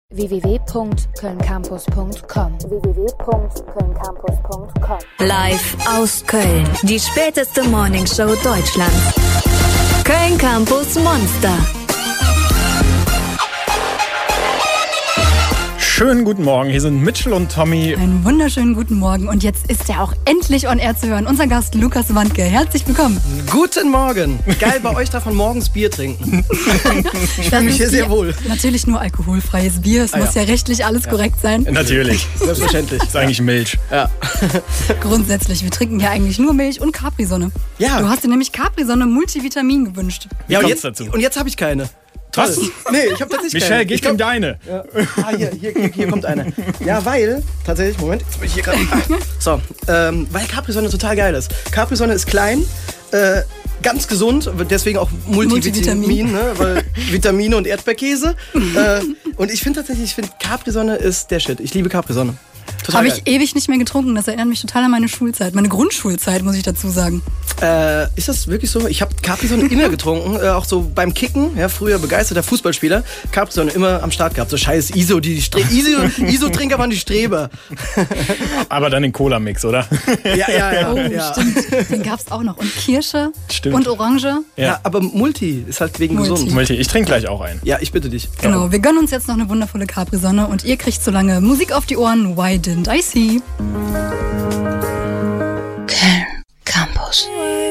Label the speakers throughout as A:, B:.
A: www.kölncampus.com.
B: Live aus Köln. Die späteste Morningshow Deutschlands. Köln Campus Monster.
C: Schönen guten Morgen, hier sind Mitchell und Tommy.
D: Einen wunderschönen guten Morgen und jetzt ist er auch endlich on air zu hören. Unser Gast Lukas Wandke, herzlich willkommen.
E: Guten Morgen. Geil, bei euch darf man morgens Bier trinken. Ich fühle mich hier sehr wohl.
D: Natürlich nur alkoholfreies Bier, es muss ja rechtlich alles korrekt sein.
C: Natürlich.
E: Selbstverständlich.
C: Das ist eigentlich Milch.
E: Ja.
D: Grundsätzlich, wir trinken ja eigentlich nur Milch und Capri-Sonne.
E: Ja.
D: Du hast dir nämlich Capri-Sonne Multivitamin gewünscht.
C: Wie kommt's dazu?
E: Und jetzt habe ich keine. Toll.
C: Was?
E: Nee, ich habe tatsächlich
C: Michelle,
E: keine.
C: gib ihm deine.
E: Ja. Hier kommt eine. Ja, weil, tatsächlich, Moment, jetzt bin ich hier gerade. So, weil Capri-Sonne total geil ist. Capri-Sonne ist klein, ganz gesund, deswegen auch Multivitamin, ne? Weil Vitamine und Erdbeerkäse. Und ich finde tatsächlich, Capri-Sonne ist der Shit. Ich liebe Capri-Sonne.
D: Habe ich ewig nicht mehr getrunken. Das erinnert mich total an meine Schulzeit. Meine Grundschulzeit, muss ich dazu sagen.
E: Ist das wirklich so? Ich habe Capri-Sonne immer getrunken, auch so beim Kicken. Ja, früher begeisterter Fußballspieler. Capri-Sonne immer am Start gehabt. So scheiß ISO, ISO-Trinker waren die Streber.
C: Aber dann den Cola-Mix, oder?
E: Ja.
D: Oh, stimmt. Den gab's auch noch. Und Kirsche
C: Stimmt.
D: und Orange.
E: Ja, aber Multi ist halt wegen gesund.
C: Multi, ich trinke gleich auch einen.
E: Ja, ich bitte dich.
D: Genau, wir gönnen uns jetzt noch eine wundervolle Capri-Sonne und ihr kriegt so lange Musik auf die Ohren. Why didn't I see?
B: Köln Campus.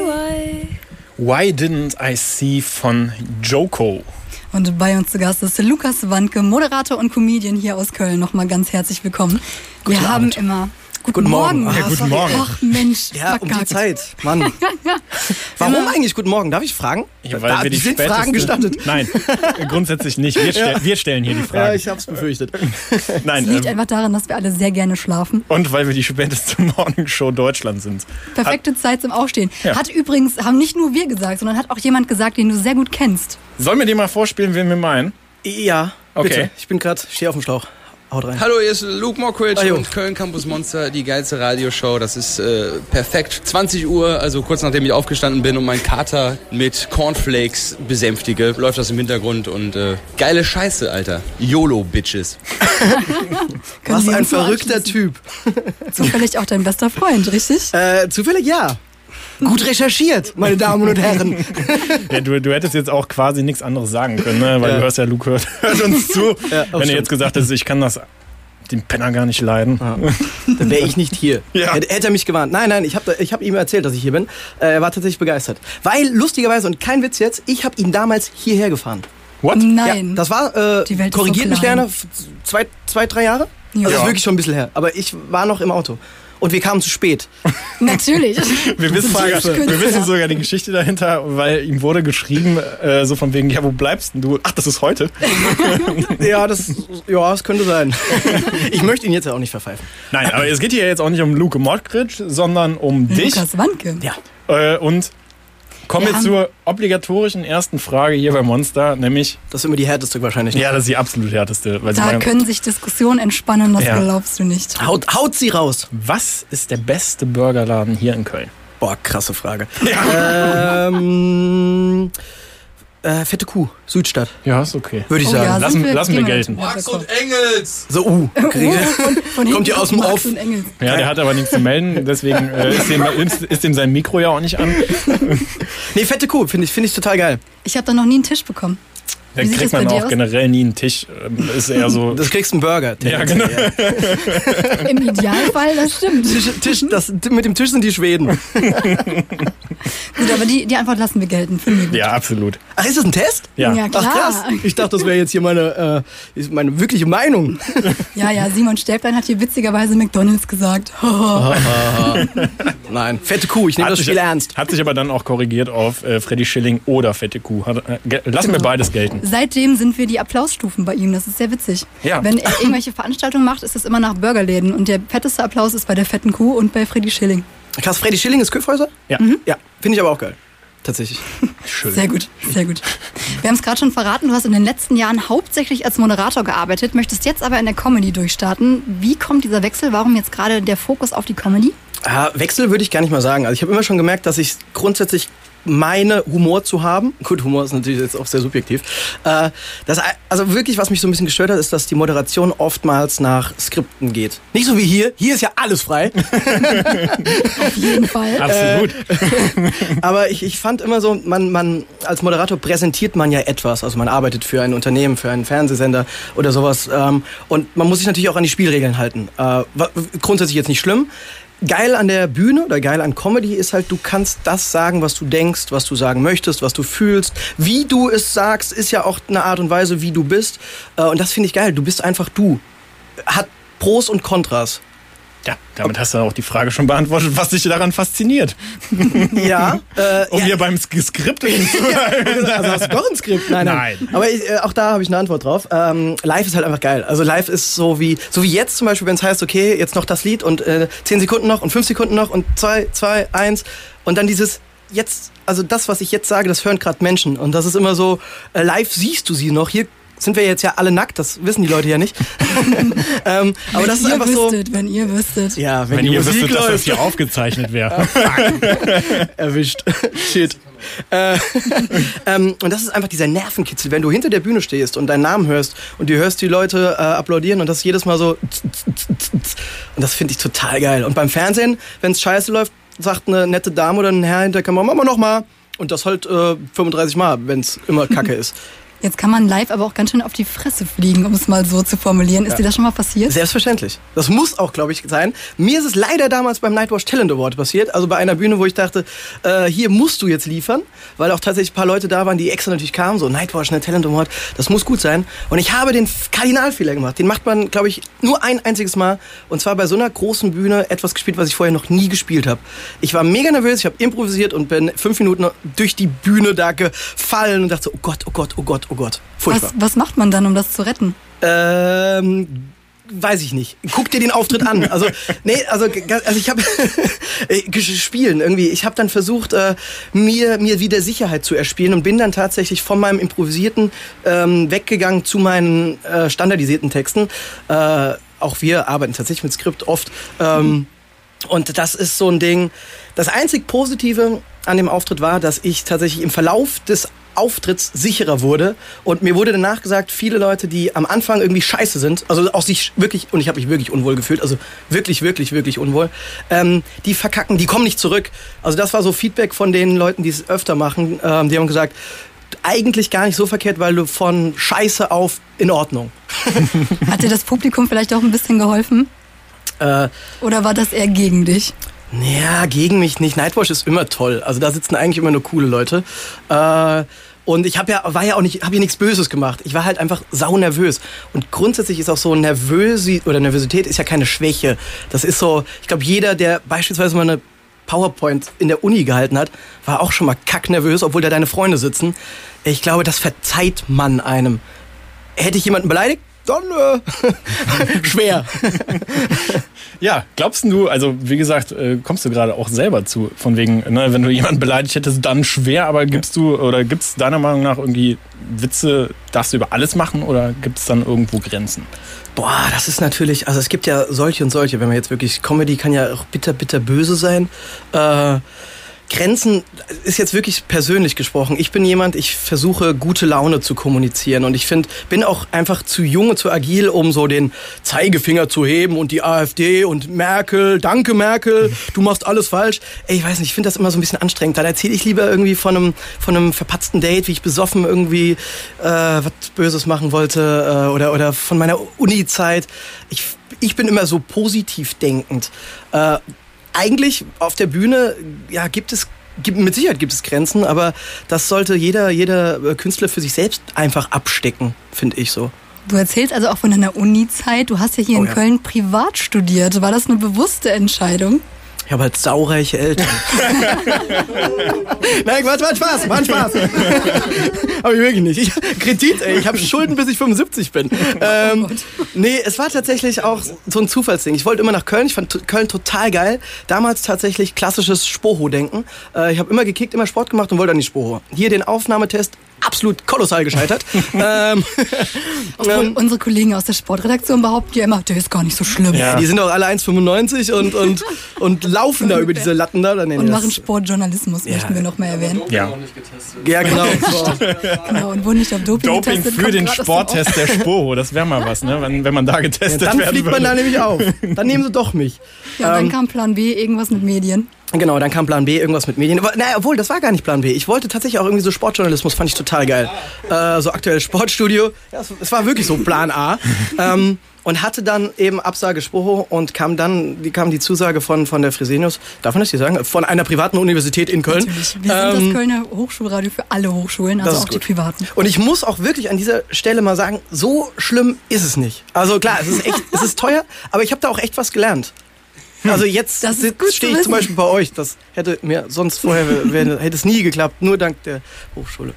C: Why Didn't I See von Joko.
D: Und bei uns zu Gast ist Lukas Wandke, Moderator und Comedian hier aus Köln. Nochmal ganz herzlich willkommen. Wir haben immer...
E: Guten Morgen.
C: Ja, guten Morgen.
D: Ach Mensch,
E: Ja, um die
D: verkackt.
E: Zeit. Mann. Warum eigentlich guten Morgen? Darf ich fragen?
C: Ja, weil wir die
E: sind
C: späteste-
E: Fragen gestattet.
C: Nein, grundsätzlich nicht. Wir stellen hier die
E: Ja,
C: Fragen.
E: ich hab's befürchtet.
C: Nein,
D: Es liegt einfach daran, dass wir alle sehr gerne schlafen.
C: und weil wir die späteste Morningshow Deutschlands sind.
D: Perfekte Zeit zum Aufstehen.
C: Ja.
D: Haben nicht nur wir gesagt, sondern hat auch jemand gesagt, den du sehr gut kennst.
C: Sollen wir dir mal vorspielen, wen wir meinen?
E: Ja,
C: Okay.
E: bitte. Ich bin gerade, stehe auf dem Schlauch. Haut rein.
F: Hallo, hier ist Luke Mockridge
E: Hallo.
F: und Köln Campus Monster, die geilste Radioshow. Das ist perfekt. 20 Uhr, also kurz nachdem ich aufgestanden bin und meinen Kater mit Cornflakes besänftige, läuft das im Hintergrund und geile Scheiße, Alter. YOLO-Bitches.
D: Können
E: Was
D: Sie
E: ein
D: uns so
E: verrückter
D: anschließen?
E: Typ.
D: Zufällig auch dein bester Freund, richtig?
E: Zufällig ja. Gut recherchiert, meine Damen und Herren.
C: Ja, du hättest jetzt auch quasi nichts anderes sagen können, ne? Weil
E: Ja.
C: du hörst ja, Luke hört uns zu.
E: Ja,
C: Wenn du
E: stimmt.
C: jetzt gesagt hättest, ich kann den Penner gar nicht leiden.
E: Dann wäre ich nicht hier.
C: Ja.
E: Hätte er mich gewarnt. Nein, ich hab ihm erzählt, dass ich hier bin. Er war tatsächlich begeistert. Weil, lustigerweise, und kein Witz jetzt, ich habe ihn damals hierher gefahren.
C: What?
D: Nein.
E: Ja, das war,
D: Die Welt ist
E: korrigiert
D: so
E: mich
D: klein.
E: gerne, 2-3 Jahre?
D: Ja.
E: Also das ist wirklich schon ein bisschen her. Aber ich war noch im Auto. Und wir kamen zu spät.
D: Natürlich.
C: Wir wissen sogar die Geschichte dahinter, weil ihm wurde geschrieben, so von wegen, ja, wo bleibst denn du? Ach, das ist heute.
E: Ja, das könnte sein. Ich möchte ihn jetzt ja auch nicht verpfeifen.
C: Nein, aber es geht hier jetzt auch nicht um Luke Mockridge, sondern um dich.
D: Lukas Wandke.
E: Ja.
C: Und kommen
D: Wir
C: wir
D: haben-
C: zur obligatorischen ersten Frage hier bei Monster, nämlich,
E: Das ist immer die härteste wahrscheinlich.
C: ja, das ist die absolut härteste. Weil sie
D: Da
C: sagen,
D: können sich Diskussionen entspannen, das
C: Ja.
D: glaubst du nicht.
E: Haut sie raus.
C: was ist der beste Burgerladen hier in Köln?
E: Boah, krasse Frage. Fette Kuh, Südstadt,
C: Ja, ist okay.
E: würde ich
D: Oh
E: sagen.
D: ja,
C: Lassen
D: sind
C: wir
D: gehen
C: gelten.
D: mit-
F: Max und Engels!
E: So,
D: Von
E: Kommt ihr aus dem
D: Max
E: Off?
D: und Engels.
C: Ja, der hat aber nichts zu melden, deswegen ist dem sein Mikro ja auch nicht an.
E: Nee, fette Kuh, finde ich total geil.
D: Ich habe da noch nie einen Tisch bekommen.
C: Da
D: Wie sieht
C: kriegt
D: das bei
C: man
D: dir
C: auch
D: aus?
C: generell nie einen Tisch. Ist eher so.
E: Das kriegst du einen Burger.
C: Ja, genau.
D: Im Idealfall, das stimmt.
E: Mit dem Tisch sind die Schweden.
D: Gut, aber die Antwort lassen wir gelten. Finden wir gut.
C: Ja, absolut.
E: Ach, ist das ein Test?
C: Ja.
D: Ja,
E: Ach
D: klar.
E: krass. Ich dachte, das wäre jetzt hier meine wirkliche Meinung.
D: Ja, Simon Stäblein hat hier witzigerweise McDonald's gesagt.
E: Nein, fette Kuh, ich nehme das Spiel ernst.
C: Hat sich aber dann auch korrigiert auf Freddy Schilling oder Fette Kuh. Lassen wir beides gelten.
D: Seitdem sind wir die Applausstufen bei ihm. Das ist sehr witzig.
C: Ja.
D: Wenn er irgendwelche Veranstaltungen macht, ist es immer nach Burgerläden. Und der fetteste Applaus ist bei der fetten Kuh und bei Freddy Schilling.
E: Krass, Freddy Schilling ist Köfhäuser?
C: Ja.
E: Ja, finde ich aber auch geil. Tatsächlich.
C: Schön.
D: Sehr gut, sehr gut. Wir haben es gerade schon verraten, du hast in den letzten Jahren hauptsächlich als Moderator gearbeitet, möchtest jetzt aber in der Comedy durchstarten. Wie kommt dieser Wechsel? Warum jetzt gerade der Fokus auf die Comedy?
E: Wechsel würde ich gar nicht mal sagen. Also ich habe immer schon gemerkt, dass ich grundsätzlich meine, Humor zu haben. Gut, Humor ist natürlich jetzt auch sehr subjektiv. Also wirklich, was mich so ein bisschen gestört hat, ist, dass die Moderation oftmals nach Skripten geht. Nicht so wie hier. Hier ist ja alles frei.
D: Auf jeden Fall.
C: Absolut.
E: Aber ich fand immer so, man als Moderator präsentiert man ja etwas. Also man arbeitet für ein Unternehmen, für einen Fernsehsender oder sowas. Und man muss sich natürlich auch an die Spielregeln halten. Grundsätzlich jetzt nicht schlimm. Geil an der Bühne oder geil an Comedy ist halt, du kannst das sagen, was du denkst, was du sagen möchtest, was du fühlst. Wie du es sagst, ist ja auch eine Art und Weise, wie du bist. Und das finde ich geil. Du bist einfach du. Hat Pros und Kontras.
C: Ja, damit hast du auch die Frage schon beantwortet, was dich daran fasziniert.
E: Ja.
C: Hier beim Skript.
E: Also hast du doch ein Skript? Nein. Aber auch da habe ich eine Antwort drauf. Live ist halt einfach geil. Also live ist so wie jetzt zum Beispiel, wenn es heißt, okay, jetzt noch das Lied und 10 Sekunden noch und 5 Sekunden noch und 2, 1 und dann dieses jetzt, also das, was ich jetzt sage, das hören gerade Menschen und das ist immer so, live siehst du sie noch. Hier sind wir jetzt ja alle nackt, das wissen die Leute ja nicht. Aber das ist einfach so.
D: Wenn ihr wüsstet.
E: Ja,
C: wenn ihr wüsstet, dass das
E: läuft.
C: hier aufgezeichnet wäre.
E: Erwischt. Shit. Und das ist einfach dieser Nervenkitzel, wenn du hinter der Bühne stehst und deinen Namen hörst und du hörst die Leute applaudieren und das jedes Mal so. Und das finde ich total geil. Und beim Fernsehen, wenn es scheiße läuft, sagt eine nette Dame oder ein Herr hinter der Kamera, machen wir noch mal. Und das halt 35 Mal, wenn es immer Kacke ist.
D: Jetzt kann man live aber auch ganz schön auf die Fresse fliegen, um es mal so zu formulieren. Ist dir das schon mal passiert?
E: Selbstverständlich. Das muss auch, glaube ich, sein. Mir ist es leider damals beim Nightwatch Talent Award passiert. Also bei einer Bühne, wo ich dachte, hier musst du jetzt liefern. Weil auch tatsächlich ein paar Leute da waren, die extra natürlich kamen. So, Nightwatch, ne, Talent Award, das muss gut sein. Und ich habe den Kardinalfehler gemacht. Den macht man, glaube ich, nur ein einziges Mal. Und zwar bei so einer großen Bühne etwas gespielt, was ich vorher noch nie gespielt habe. Ich war mega nervös, ich habe improvisiert und bin 5 Minuten durch die Bühne da gefallen und dachte so, oh Gott, oh Gott, oh Gott, oh Gott.
D: Was macht man dann, um das zu retten?
E: Weiß ich nicht. Guck dir den Auftritt an. Also ich habe spielen irgendwie. Ich habe dann versucht, mir wieder Sicherheit zu erspielen und bin dann tatsächlich von meinem improvisierten weggegangen zu meinen standardisierten Texten. Auch wir arbeiten tatsächlich mit Skript oft. Und das ist so ein Ding. Das einzig Positive an dem Auftritt war, dass ich tatsächlich im Verlauf des Auftritts sicherer wurde und mir wurde danach gesagt, viele Leute, die am Anfang irgendwie scheiße sind, also auch sich wirklich, und ich habe mich wirklich unwohl gefühlt, also wirklich, wirklich, wirklich unwohl, die verkacken, die kommen nicht zurück. Also das war so Feedback von den Leuten, die es öfter machen, die haben gesagt, eigentlich gar nicht so verkehrt, weil du von Scheiße auf in Ordnung.
D: Hat dir das Publikum vielleicht auch ein bisschen geholfen? Oder war das eher gegen dich?
E: Ja, gegen mich nicht. Nightwatch ist immer toll. Also da sitzen eigentlich immer nur coole Leute. Und ich habe hier nichts Böses gemacht. Ich war halt einfach saunervös. Und grundsätzlich ist auch so Nervosität ist ja keine Schwäche. Das ist so, ich glaube, jeder, der beispielsweise mal eine PowerPoint in der Uni gehalten hat, war auch schon mal kacknervös, obwohl da deine Freunde sitzen. Ich glaube, das verzeiht man einem. Hätte ich jemanden beleidigt? Dann schwer.
C: Ja, glaubst du, also wie gesagt, kommst du gerade auch selber zu, von wegen, ne, wenn du jemanden beleidigt hättest, dann schwer, aber gibt's deiner Meinung nach irgendwie Witze, darfst du über alles machen oder gibt's dann irgendwo Grenzen?
E: Boah, das ist natürlich, also es gibt ja solche und solche, wenn man jetzt wirklich, Comedy kann ja auch bitter, bitter böse sein. Grenzen ist jetzt wirklich persönlich gesprochen. Ich bin jemand, ich versuche gute Laune zu kommunizieren und ich bin auch einfach zu jung und zu agil, um so den Zeigefinger zu heben und die AfD und Merkel, danke Merkel, du machst alles falsch. Ey, ich weiß nicht, ich finde das immer so ein bisschen anstrengend. Dann erzähle ich lieber irgendwie von einem verpatzten Date, wie ich besoffen irgendwie was Böses machen wollte oder von meiner Uni-Zeit. Ich bin immer so positiv denkend. Eigentlich auf der Bühne, ja, mit Sicherheit gibt es Grenzen, aber das sollte jeder Künstler für sich selbst einfach abstecken, finde ich so.
D: Du erzählst also auch von deiner Uni-Zeit. Du hast ja hier in Köln privat studiert. War das eine bewusste Entscheidung?
E: Ich habe halt saureiche Eltern. Nein, war Spaß. Aber wirklich nicht. Kredit, ey. Ich habe Schulden, bis ich 75 bin. Nee, es war tatsächlich auch so ein Zufallsding. Ich wollte immer nach Köln. Ich fand Köln total geil. Damals tatsächlich klassisches Spoho-Denken. Ich habe immer gekickt, immer Sport gemacht und wollte dann die Spoho. Hier den Aufnahmetest absolut kolossal gescheitert.
D: Obwohl unsere Kollegen aus der Sportredaktion behaupten ja immer, der ist gar nicht so schlimm.
C: Ja.
E: Die sind auch alle 1,95 und laufen da über diese Latten da.
D: Und machen Sportjournalismus, möchten wir noch mal erwähnen.
C: Ja.
E: Ja, genau.
D: Genau, und wurden nicht auf Doping
C: Doping
D: getestet.
C: für
D: kommt
C: den
D: gerade aus dem
C: Sporttest der Sporo, das wäre mal was, ne? Wenn man da getestet
E: Dann
C: werden
E: fliegt
C: würde.
E: man da nämlich auf. Dann nehmen sie doch mich.
D: Ja, dann kam Plan B, irgendwas mit Medien.
E: Genau, dann kam Plan B, irgendwas mit Medien. Aber, naja, obwohl, das war gar nicht Plan B. Ich wollte tatsächlich auch irgendwie so Sportjournalismus, fand ich total geil. So aktuelles Sportstudio. Ja, es war wirklich so Plan A. Und hatte dann eben Absage Sporo und kam die Zusage von der Fresenius, darf man das hier sagen? Von einer privaten Universität in Köln.
D: Natürlich. Wir sind das Kölner Hochschulradio für alle Hochschulen, also auch die privaten.
E: Und ich muss auch wirklich an dieser Stelle mal sagen, so schlimm ist es nicht. Also klar, es ist teuer, aber ich habe da auch echt was gelernt. Also jetzt stehe ich zum Beispiel bei euch. Das hätte mir sonst vorher hätte es nie geklappt, nur dank der Hochschule.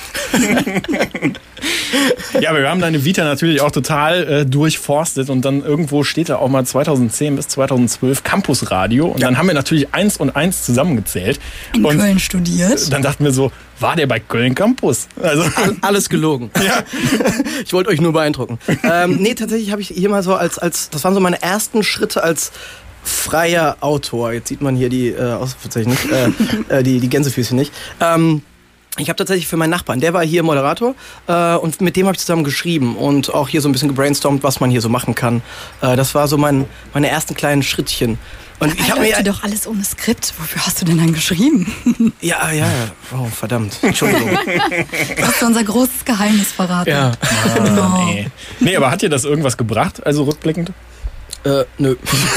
C: Ja, aber wir haben deine Vita natürlich auch total durchforstet und dann irgendwo steht da auch mal 2010 bis 2012 Campusradio und dann haben wir natürlich 1 und 1 zusammengezählt.
D: In
C: und
D: Köln studiert.
C: Dann dachten wir so, war der bei Köln Campus? Also
E: Alles gelogen. Ja. Ich wollte euch nur beeindrucken. Nee, tatsächlich habe ich hier mal so das waren so meine ersten Schritte als freier Autor. Jetzt sieht man hier die Ausrufezeichen nicht, die Gänsefüßchen nicht. Ich habe tatsächlich für meinen Nachbarn, der war hier Moderator und mit dem habe ich zusammen geschrieben und auch hier so ein bisschen gebrainstormt, was man hier so machen kann. Das war so meine ersten kleinen Schrittchen. Und ich habe mir
D: doch alles ohne Skript. Wofür hast du denn dann geschrieben?
E: Ja. Oh, verdammt. Entschuldigung.
D: Du hast unser großes Geheimnis verraten.
E: Ja.
C: Nee, aber hat dir das irgendwas gebracht, also rückblickend?
E: Nö.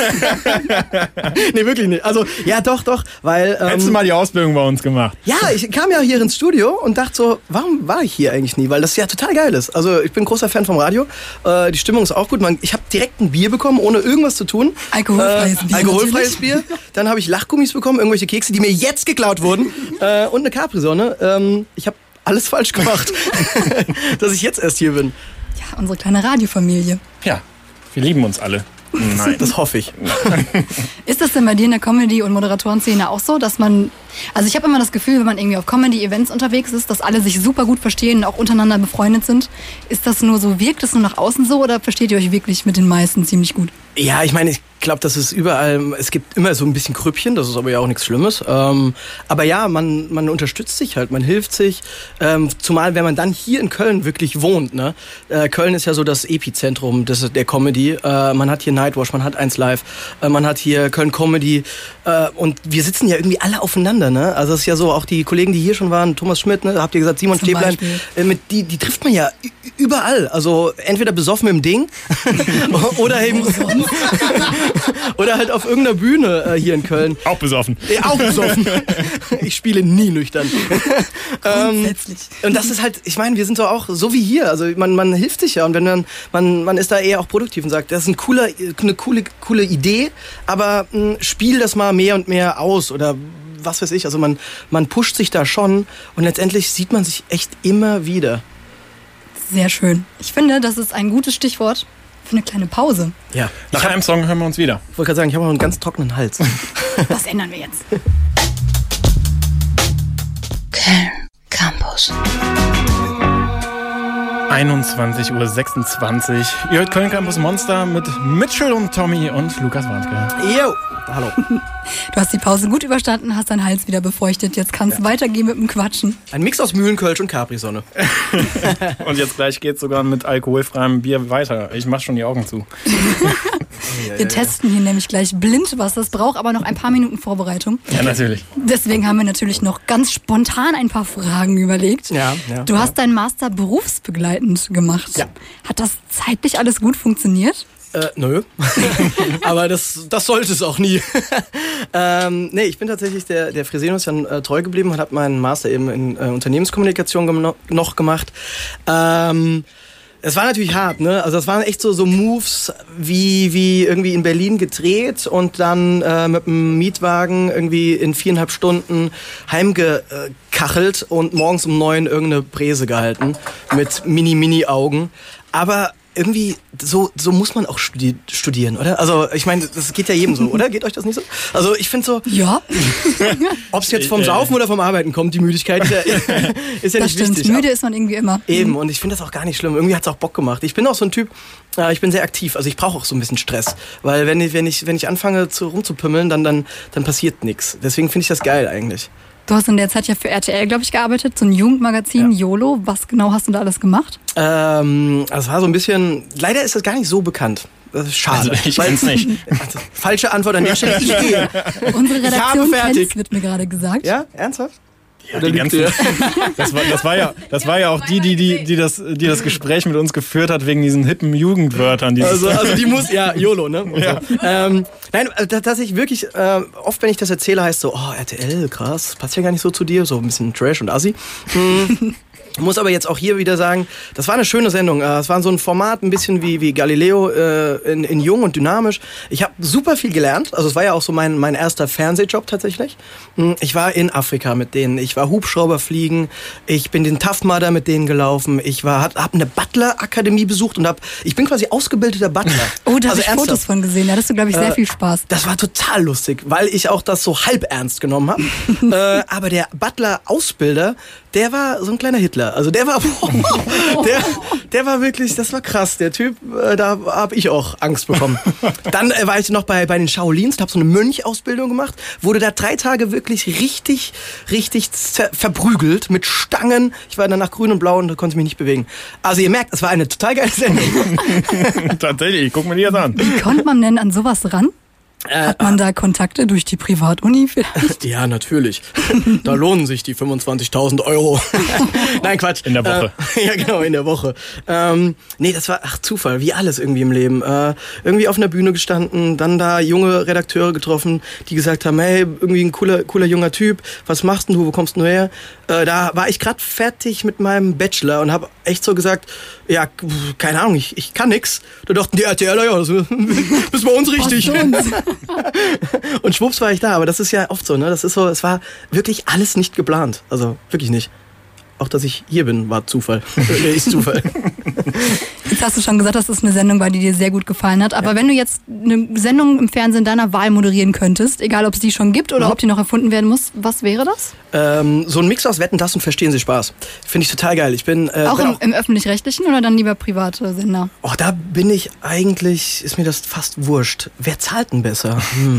E: Nee, wirklich nicht. Also, ja, doch, weil...
C: Hättest du mal die Ausbildung bei uns gemacht?
E: Ja, ich kam ja hier ins Studio und dachte so, warum war ich hier eigentlich nie? Weil das ja total geil ist. Also, ich bin großer Fan vom Radio. Die Stimmung ist auch gut. Ich habe direkt ein Bier bekommen, ohne irgendwas zu tun.
D: Alkoholfreies Bier.
E: Dann habe ich Lachgummis bekommen, irgendwelche Kekse, die mir jetzt geklaut wurden. Und eine Capri-Sonne. Ich habe alles falsch gemacht, dass ich jetzt erst hier bin.
D: Ja, unsere kleine Radiofamilie.
C: Ja, wir lieben uns alle. Nein.
E: Das hoffe ich.
D: Ist das denn bei dir in der Comedy- und Moderatorenszene auch so, dass man... Also ich habe immer das Gefühl, wenn man irgendwie auf Comedy-Events unterwegs ist, dass alle sich super gut verstehen und auch untereinander befreundet sind. Ist das nur so, wirkt es nur nach außen so oder versteht ihr euch wirklich mit den meisten ziemlich gut?
E: Ja, ich meine, ich glaube, das ist überall, es gibt immer so ein bisschen Krüppchen, das ist aber ja auch nichts Schlimmes. Aber ja, man unterstützt sich halt, man hilft sich. Zumal, wenn man dann hier in Köln wirklich wohnt. Ne? Köln ist ja so das Epizentrum der Comedy. Man hat hier Nightwash, man hat 1 Live, man hat hier Köln Comedy. Und wir sitzen ja irgendwie alle aufeinander. Ne? Also es ist ja so, auch die Kollegen, die hier schon waren, Thomas Schmidt, ne? Habt ihr gesagt, Simon Stäblein, die trifft man ja überall. Also entweder besoffen im Ding oder eben... Oder halt auf irgendeiner Bühne hier in Köln.
C: Auch besoffen.
E: Auch besoffen. Ich spiele nie nüchtern.
D: Grundsätzlich.
E: Und das ist halt, ich meine, wir sind doch auch so wie hier. Also man hilft sich ja und wenn man ist da eher auch produktiv und sagt, das ist eine coole Idee, aber spiel das mal mehr und mehr aus oder was weiß ich. Also man pusht sich da schon und letztendlich sieht man sich echt immer wieder.
D: Sehr schön. Ich finde, das ist ein gutes Stichwort für eine kleine Pause.
E: Ja.
C: Nach einem Song hören wir uns wieder.
E: Ich wollte gerade sagen, ich habe noch einen ganz trockenen Hals.
D: Das ändern wir jetzt.
B: Köln Campus.
C: 21:26 Uhr. Ihr hört Köln Campus Monster mit Mitchell und Tommy und Lukas Warnke.
E: Jo, hallo.
D: Du hast die Pause gut überstanden, hast deinen Hals wieder befeuchtet. Jetzt kann es weitergehen mit dem Quatschen.
E: Ein Mix aus Mühlenkölsch und Capri-Sonne.
C: Und jetzt gleich geht's sogar mit alkoholfreiem Bier weiter. Ich mach schon die Augen zu.
D: Wir testen hier nämlich gleich blind was. Das braucht aber noch ein paar Minuten Vorbereitung.
C: Ja, natürlich.
D: Deswegen haben wir natürlich noch ganz spontan ein paar Fragen überlegt.
E: Ja.
D: Du hast deinen Master berufsbegleitend gemacht.
E: Ja.
D: Hat das zeitlich alles gut funktioniert?
E: Nö. Aber das sollte es auch nie. Nee, ich bin tatsächlich der Fresenius dann treu geblieben und habe meinen Master eben in Unternehmenskommunikation noch gemacht. Es war natürlich hart, ne? Also das waren echt so Moves wie irgendwie in Berlin gedreht und dann mit dem Mietwagen irgendwie in 4,5 Stunden heimgekachelt und morgens um 9 irgendeine Präse gehalten mit Mini-Augen. Aber irgendwie, so muss man auch studieren, oder? Also ich meine, das geht ja jedem so, oder? Geht euch das nicht so? Also ich finde so,
D: Ja.
E: ob es jetzt vom Saufen oder vom Arbeiten kommt, die Müdigkeit ist ja
D: Das
E: nicht
D: stimmt.
E: wichtig.
D: Müde ist man irgendwie immer.
E: Eben, und ich finde das auch gar nicht schlimm. Irgendwie hat es auch Bock gemacht. Ich bin auch so ein Typ, ich bin sehr aktiv, also ich brauche auch so ein bisschen Stress. Weil wenn ich anfange rumzupümmeln, dann passiert nichts. Deswegen finde ich das geil eigentlich.
D: Du hast in der Zeit ja für RTL, glaube ich, gearbeitet, so ein Jugendmagazin, YOLO. Was genau hast du da alles gemacht?
E: Also es war so ein bisschen, leider ist das gar nicht so bekannt. Das ist schade.
C: Also ich kenn's nicht.
E: Also, falsche Antwort an der Stelle. Ich gehe.
D: Unsere
E: Ich habe
D: Redaktion
E: fertig.
D: kennt's, wird mir gerade gesagt.
E: Ja, ernsthaft?
C: Ja, die ganzen, das war ja auch die das Gespräch mit uns geführt hat wegen diesen hippen Jugendwörtern.
E: Also die muss, ja, YOLO, ne?
C: Ja.
E: So. Nein, dass ich wirklich, oft wenn ich das erzähle, heißt so, oh, RTL, krass, passt ja gar nicht so zu dir, so ein bisschen Trash und Assi. Muss aber jetzt auch hier wieder sagen, das war eine schöne Sendung. Es war so ein Format, ein bisschen wie Galileo, in jung und dynamisch. Ich habe super viel gelernt. Also es war ja auch so mein erster Fernsehjob tatsächlich. Ich war in Afrika mit denen. Ich war Hubschrauber fliegen. Ich bin den Tough Mudder mit denen gelaufen. Ich hab eine Butler-Akademie besucht und ich bin quasi ausgebildeter Butler.
D: Oh, da habe ich
E: ernsthaft.
D: Fotos von gesehen. Da hattest du, glaube ich, sehr viel Spaß.
E: Das war total lustig, weil ich auch das so halb ernst genommen habe. Aber der Butler-Ausbilder, der war so ein kleiner Hitler. Also der war wirklich, das war krass. Der Typ, da habe ich auch Angst bekommen. Dann war ich noch bei den Shaolins, habe so eine Mönchausbildung gemacht, wurde da 3 Tage wirklich richtig verprügelt mit Stangen. Ich war danach grün und blau und konnte mich nicht bewegen. Also ihr merkt, es war eine total geile Sendung.
C: Tatsächlich, guck mir die jetzt an.
D: Wie kommt man denn an sowas ran? Hat man da Kontakte durch die Privatuni vielleicht?
E: Ja, natürlich. Da lohnen sich die 25.000 Euro. Nein, Quatsch.
C: In der Woche.
E: Ja, genau, in der Woche. Nee, das war Zufall, wie alles irgendwie im Leben. Irgendwie auf einer Bühne gestanden, dann da junge Redakteure getroffen, die gesagt haben, hey, irgendwie ein cooler junger Typ, was machst denn du, wo kommst du her? Da war ich gerade fertig mit meinem Bachelor und habe echt so gesagt, ja, keine Ahnung, ich kann nix. Da dachten die RTLer, ja, das ist bei uns richtig. Und schwupps war ich da, aber das ist ja oft so, ne? Das ist so, es war wirklich alles nicht geplant. Also wirklich nicht. Auch dass ich hier bin, war Zufall. Ist Zufall.
D: Jetzt hast du schon gesagt, dass das eine Sendung war, die dir sehr gut gefallen hat. Aber wenn du jetzt eine Sendung im Fernsehen deiner Wahl moderieren könntest, egal ob es die schon gibt oder ob die noch erfunden werden muss, was wäre das?
E: So ein Mix aus Wetten, das und Verstehen Sie Spaß. Finde ich total geil. Ich bin
D: Auch im Öffentlich-Rechtlichen oder dann lieber private Sender?
E: Oh, da bin ich eigentlich, ist mir das fast wurscht. Wer zahlt denn besser?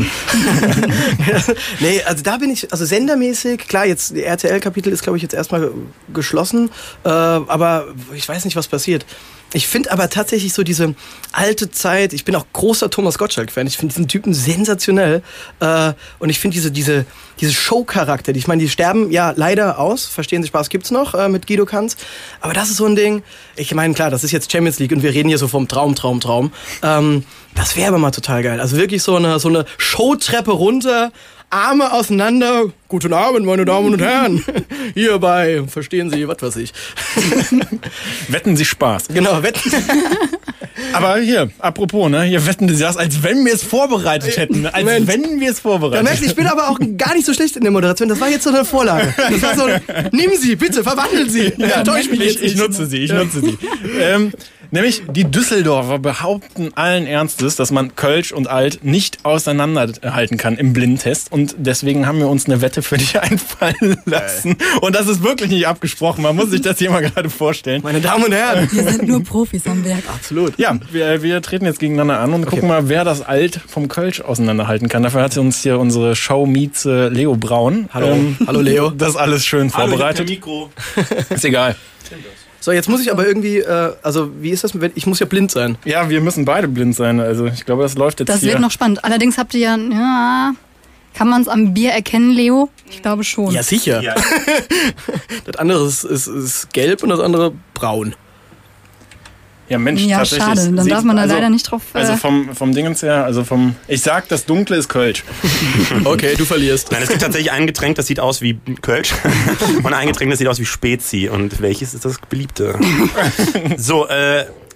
E: Nee, also da bin ich, also sendermäßig, klar, jetzt, die RTL-Kapitel ist, glaube ich, jetzt erstmal geschlossen, aber ich weiß nicht, was passiert. Ich finde aber tatsächlich so diese alte Zeit, ich bin auch großer Thomas Gottschalk-Fan, ich finde diesen Typen sensationell und ich finde diese Show-Charakter, ich meine, die sterben ja leider aus, Verstehen Sie Spaß gibt's noch mit Guido Kanz, aber das ist so ein Ding, ich meine, klar, das ist jetzt Champions League und wir reden hier so vom Traum. Das wäre aber mal total geil, also wirklich so eine Showtreppe runter, Arme auseinander. Guten Abend, meine Damen und Herren. Hierbei, verstehen Sie, was weiß ich.
C: Wetten Sie Spaß.
E: Genau, wetten.
C: Aber hier, apropos, ne, hier wetten Sie das, als wenn wir es vorbereitet hätten. Als
E: Moment.
C: wenn wir es vorbereitet
E: Da merkst du, ich bin aber auch gar nicht so schlecht in der Moderation. Das war jetzt so eine Vorlage. Das war so, nehmen Sie, bitte, verwandeln Sie.
C: Ja,
E: Enttäusch mich jetzt
C: ich
E: nicht.
C: nutze sie. Nämlich die Düsseldorfer behaupten allen Ernstes, dass man Kölsch und Alt nicht auseinanderhalten kann im Blindtest. Und deswegen haben wir uns eine Wette für dich einfallen lassen. Und das ist wirklich nicht abgesprochen. Man muss sich das hier mal gerade vorstellen.
E: Meine Damen und Herren.
D: Wir sind nur Profis am Werk.
E: Absolut.
C: Ja, wir treten jetzt gegeneinander an und gucken mal, wer das Alt vom Kölsch auseinanderhalten kann. Dafür hat uns hier unsere Showmieze Leo Braun.
E: Hallo. Hallo Leo.
C: Das alles schön vorbereitet.
G: Mikro.
C: Ist egal.
E: So, jetzt muss ich aber irgendwie, also wie ist das? Ich muss ja blind sein.
C: Ja, wir müssen beide blind sein. Also ich glaube, das läuft jetzt
D: Das
C: hier.
D: wird noch spannend. Allerdings habt ihr ja, kann man es am Bier erkennen, Leo? Ich glaube schon.
E: Ja, sicher.
G: Ja.
E: Das andere ist gelb und das andere braun.
C: Ja, Mensch,
D: Ja,
C: tatsächlich.
D: schade. Dann darf man da leider nicht drauf.
C: Also vom Dingens her, ich sag, das Dunkle ist Kölsch.
E: Okay, du verlierst.
G: Nein, es gibt tatsächlich ein Getränk, das sieht aus wie Kölsch und ein Getränk, das sieht aus wie Spezi. Und welches ist das beliebte? So,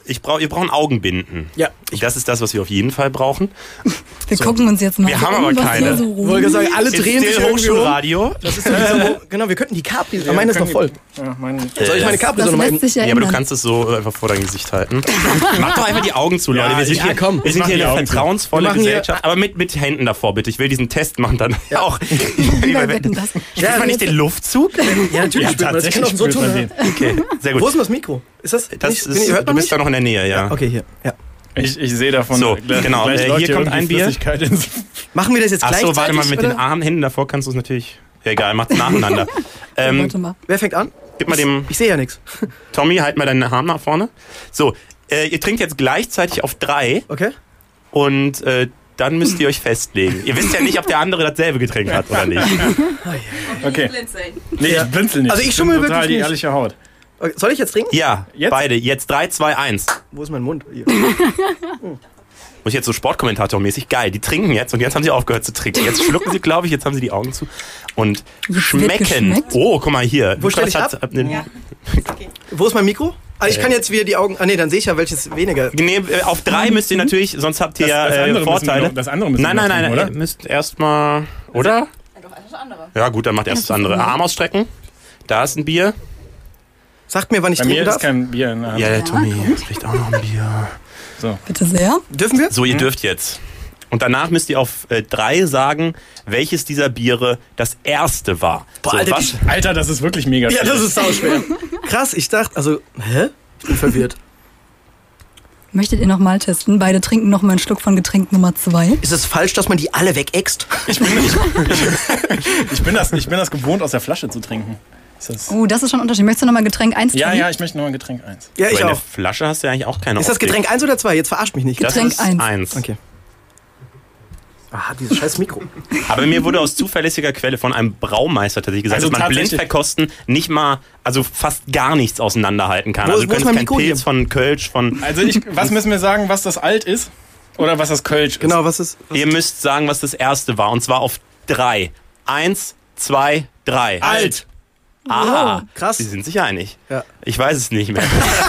G: Wir brauchen Augenbinden.
E: Ja.
G: Das ist das, was wir auf jeden Fall brauchen.
D: Wir gucken uns jetzt mal
G: Wir haben aber
D: was
G: keine.
D: hier so
E: Ich
D: rum.
E: wollte sagen, alle drehen sich irgendwie um.
G: Hochschulradio.
E: Das ist genau, wir könnten die Capri. Meine ist noch voll.
C: Ja,
E: Soll ich meine Capri
D: Das
E: noch mal
D: lässt
E: eben?
D: sich ja
G: Ja, aber du
D: ändern.
G: kannst es so einfach vor dein Gesicht halten. Mach doch einfach die Augen zu, Leute. Wir sind hier,
E: komm.
G: wir sind hier
C: die
G: eine
C: Augen zu.
G: vertrauensvolle
E: Wir machen hier-
G: Gesellschaft. Aber mit Händen davor, bitte. Ich will diesen Test machen dann auch.
D: Wie bei Wetten, das.
G: Spürt man nicht den Luftzug?
E: Ja, natürlich spürt man das. Ich kann auch so tun.
C: den.
G: Okay, sehr
E: Wo
G: gut.
E: ist denn das Mikro? Ist das?
G: Das
E: hört
G: ist,
E: man
G: du bist
E: mich?
G: da noch in der Nähe, ja.
E: Okay, hier. Ja.
C: Ich sehe davon.
G: So, genau,
C: gleich
G: hier
C: läuft
G: kommt
C: irgendwie
G: ein Bier.
C: Flüssigkeit ins
E: Machen wir das jetzt
G: Ach
E: gleichzeitig?
G: so, warte mal, mit
E: oder?
G: den Händen davor kannst du es natürlich... Ja, egal, macht's nacheinander.
D: Warte mal.
E: Wer fängt an?
G: Gib mal dem...
E: Ich sehe ja nichts.
G: Tommy, halt mal deinen Arm nach vorne. So, ihr trinkt jetzt gleichzeitig auf 3
E: Okay?
G: und dann müsst ihr euch festlegen. Ihr wisst ja nicht, ob der andere dasselbe Getränk hat oder nicht.
C: Okay. Nee, ich blinzel nicht.
E: Also ich
C: bin
E: schummel
C: total
E: wirklich
C: die
E: nicht.
C: ehrliche Haut.
E: Okay, soll ich jetzt trinken?
G: Ja,
C: Jetzt?
G: beide. Jetzt 3, 2, 1.
E: Wo ist mein Mund? Hier.
G: Muss ich jetzt so Sportkommentatormäßig. Geil, die trinken jetzt und jetzt haben sie aufgehört zu trinken. Jetzt schlucken sie, glaube ich, jetzt haben sie die Augen zu. Und
D: wird
G: schmecken.
D: geschmeckt?
G: Oh, guck mal hier.
E: Wo stell ich
G: Lukas hat-
E: Wo ist mein Mikro? Also ich kann jetzt wieder die Augen... Ah nee, dann sehe ich ja, welches weniger...
G: Nee, auf 3 müsst ihr natürlich, sonst habt ihr
C: Das andere müssen wir
G: Vorteile.
C: noch- das andere müssen
G: nein,
C: wir noch
G: nein,
C: trinken,
G: nein,
C: oder?
G: ihr müsst erstmal, oder? Ja gut, dann macht erst das andere. Arm ausstrecken. Da ist ein Bier.
E: Sagt mir, wann ich
C: Bei mir
E: trinken
C: ist
E: darf.
C: kein Bier in der Hand.
G: Ja, der Tommy kriegt auch noch ein Bier.
D: Bitte sehr.
E: Dürfen wir?
G: So, ihr dürft jetzt. Und danach müsst ihr auf 3 sagen, welches dieser Biere das erste war.
E: Boah,
G: so,
E: Alter,
G: was?
C: Alter, das ist wirklich mega
E: Ja,
C: schwer.
E: das ist sauschwer. Krass, ich dachte... Also, hä? Ich bin verwirrt.
D: Möchtet ihr nochmal testen? Beide trinken nochmal einen Schluck von Getränk Nummer 2.
E: Ist es falsch, dass man die alle wegäxt?
C: Ich bin das gewohnt, aus der Flasche zu trinken. Ist das
D: Oh, das ist schon ein Unterschied. Möchtest du nochmal Getränk 1 trinken?
C: ja, ich möchte noch ein Getränk 1.
E: Ja,
G: Aber
E: ich
G: in der
E: auch.
G: Flasche hast du ja eigentlich auch keine
E: Ist das
G: Optik.
E: Getränk 1 oder 2? Jetzt verarscht mich nicht.
G: Das
D: Getränk
G: ist
D: 1.
G: 1.
E: Okay. Ah, dieses scheiß Mikro.
G: Aber mir wurde aus zuverlässiger Quelle von einem Braumeister tatsächlich gesagt,
C: Also
G: dass man blind
C: tatsächlich-
G: verkosten nicht mal, also fast gar nichts auseinanderhalten kann.
E: Wo
G: Also
E: ist-
G: du
E: wo ist
G: kannst
E: mein
G: kein
E: Mikro
G: Pilz
E: hier?
G: von Kölsch, von...
C: Also was müssen wir sagen, was das Alt ist? Oder was das Kölsch ist?
E: Genau, was ist...
G: Ihr müsst sagen, was das erste war. Und zwar auf 3. 1, 2, 3.
C: Alt.
G: Aha,
E: krass.
G: Sie sind sich einig.
E: Ja.
G: Ich weiß es nicht mehr.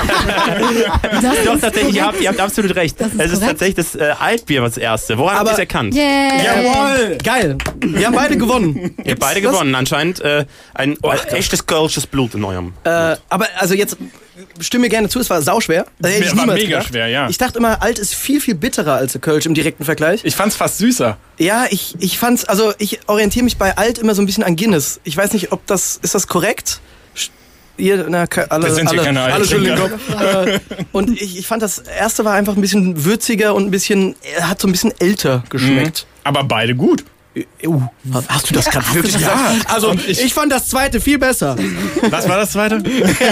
D: Das
G: Doch,
D: ist
G: tatsächlich, ihr habt absolut recht.
D: Das ist
G: Es ist
D: korrekt.
G: tatsächlich das Altbier, was das erste. Woran habt ihr es erkannt?
D: Yeah.
E: Jawohl! Geil. Wir haben beide gewonnen.
G: Ihr habt beide gewonnen. Anscheinend ein echtes kölsches Blut in eurem...
E: Aber also jetzt stimme mir gerne zu, es war sauschwer. Das hätte ich
C: War
E: niemals
C: mega
E: gedacht.
C: schwer, ja.
E: Ich dachte immer, alt ist viel, viel bitterer als der Kölsch im direkten Vergleich.
C: Ich fand's fast süßer.
E: Ja, ich fand's, also ich orientiere mich bei alt immer so ein bisschen an Guinness. Ich weiß nicht, ist das korrekt? Ihr, na, alle,
C: Wir sind hier keine
E: alle schütteln den
C: Alttrinker.
E: Kopf. Und ich fand, das erste war einfach ein bisschen würziger und ein bisschen, hat so ein bisschen älter geschmeckt.
C: Aber beide gut.
E: Hast du das gerade wirklich
C: das
E: gesagt?
C: gesagt?
E: Also,
C: Und
E: ich fand das zweite viel besser.
C: Was war das zweite?